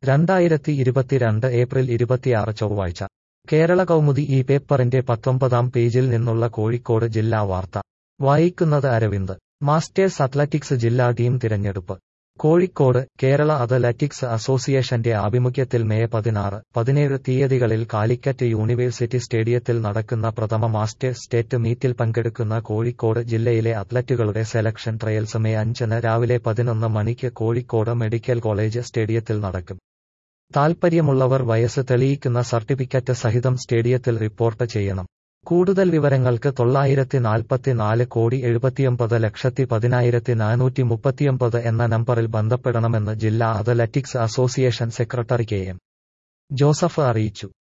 2022 April 26 ചൊവ്വാഴ്ച കേരള കൗമുദി ഈ പേപ്പറിന്റെ 19-ാം പേജിൽ നിന്നുള്ള കോഴിക്കോട് ജില്ലാ വാർത്ത വായിക്കുന്നത് അരവിന്ദ്. മാസ്റ്റേഴ്സ് അത്ലറ്റിക്സ് ജില്ലാ ടീം തിരഞ്ഞെടുപ്പ്. കോഴിക്കോട് കേരള അത്ലറ്റിക്സ് അസോസിയേഷന്റെ ആഭിമുഖ്യത്തിൽ മെയ് 16, 17 തീയതികളിൽ കാലിക്കറ്റ് യൂണിവേഴ്സിറ്റി സ്റ്റേഡിയത്തിൽ നടക്കുന്ന പ്രഥമ മാസ്റ്റേഴ്സ് സ്റ്റേറ്റ് മീറ്റിൽ പങ്കെടുക്കുന്ന കോഴിക്കോട് ജില്ലയിലെ അത്ലറ്റുകളുടെ സെലക്ഷൻ ട്രയൽസ് മെയ് 5-ന് രാവിലെ 11 മണിക്ക് കോഴിക്കോട് മെഡിക്കൽ കോളേജ് സ്റ്റേഡിയത്തിൽ നടക്കും. താൽപ്പര്യമുള്ളവർ വയസ്സ് തെളിയിക്കുന്ന സർട്ടിഫിക്കറ്റ് സഹിതം സ്റ്റേഡിയത്തിൽ റിപ്പോർട്ട് ചെയ്യണം. കൂടുതൽ വിവരങ്ങൾക്ക് 944,79,10,439 എന്ന നമ്പറിൽ ബന്ധപ്പെടണമെന്ന് ജില്ലാ athletics association secretary K. M. Joseph അറിയിച്ചു.